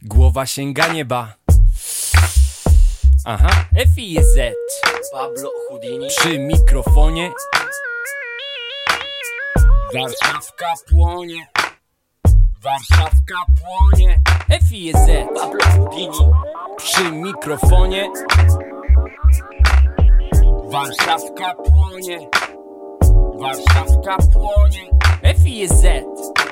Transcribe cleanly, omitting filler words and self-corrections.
Głowa sięga nieba. Aha, FIZ Pablo Houdini przy mikrofonie. Warszawka płonie. Warszawka płonie. FIZ Pablo Houdini przy mikrofonie. Warszawka płonie. Warszawka płonie. FIZ